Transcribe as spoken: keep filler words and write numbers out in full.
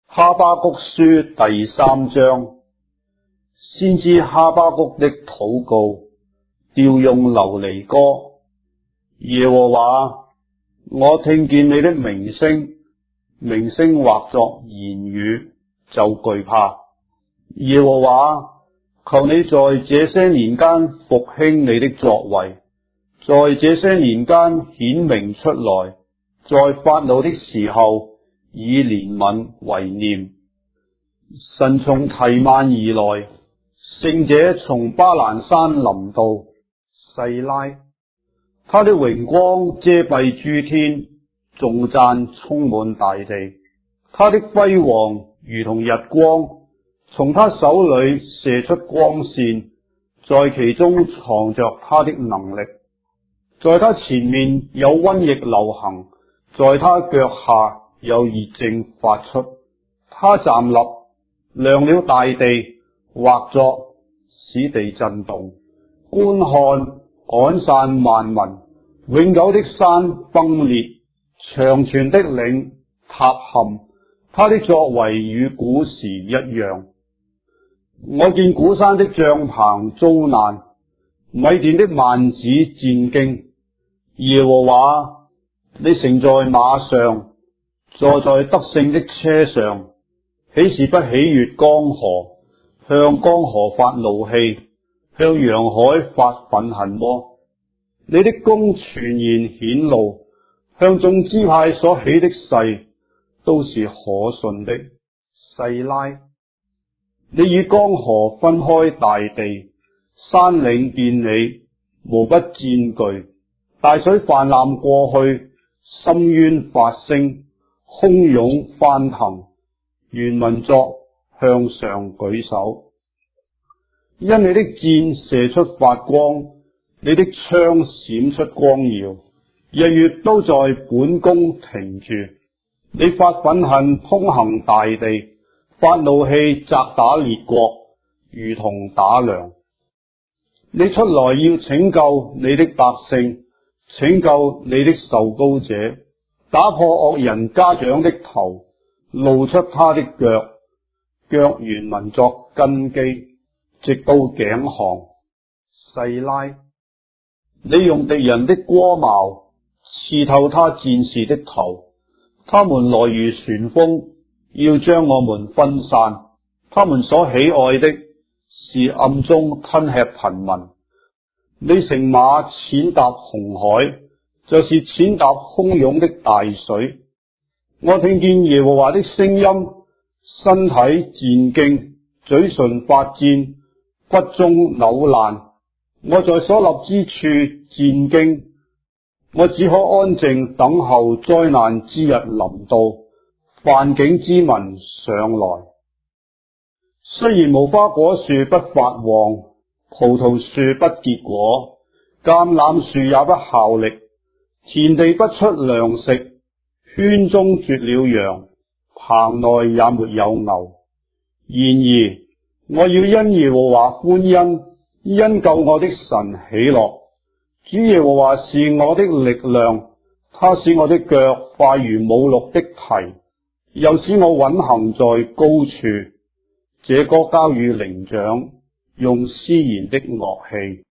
哈巴谷書第三章，先知哈巴谷的禱告，調用流離歌。耶和華，我聽見你的名聲，名聲或作言語，就懼怕。耶和華，求你在這些年間復興你的作為，在這些年間顯明出來，在發怒的時候以憐憫為念。神從提幔而來，聖者從巴蘭山臨到。細拉，他的榮光遮蔽諸天，頌讚充滿大地。他的輝煌如同日光，從他手裏射出光線，在其中藏着他的能力。在他前面有瘟疫流行，在他腳下有熱症發出。他站立，量了大地，劃作使地震動。觀看，趕散萬民，永久的山崩裂，長存的嶺塌陷。他的作為與古時一樣。我見古山的帳棚遭難，米甸的幔子戰驚。耶和華，你乘在馬上，坐在得勝的車上，豈是不喜悅江河，向江河發怒氣，向洋海發憤恨麼？你的功全然顯露，向眾支派所起的誓都是可信的。細拉，你與江河分開大地，山嶺見你，無不戰懼。大水泛濫過去，深淵發聲，洶湧翻騰。原文作向上舉手，因你的箭射出發光，你的槍閃出光耀，日月都在本宮停住。你發憤恨通行大地，發怒氣責打列國，如同打糧。你出來要拯救你的百姓，拯救你的受膏者，打破惡人家長的頭，露出他的腳，腳原文作根基，直到頸項。細拉，你用敵人的戈矛刺透他戰士的頭，他們來如旋風，要將我們分散。他們所喜愛的是暗中吞吃貧民。你乘馬踐踏紅海，就是踐踏洶湧的大水。我聽見耶和華的聲音，身體戰驚，嘴唇發顫，骨中扭爛。我在所立之處戰驚，我只可安靜等候災難之日臨到，犯境之民上來。雖然無花果樹不發旺，葡萄樹不結果，橄欖樹也不效力，田地不出糧食，圈中絕了羊，棚內也沒有牛。然而我要因耶和華歡欣，因救我的神喜樂。主耶和華是我的力量，他使我的腳快如母鹿的蹄，又使我穩行在高處。這歌交與伶長，用絲弦的樂器。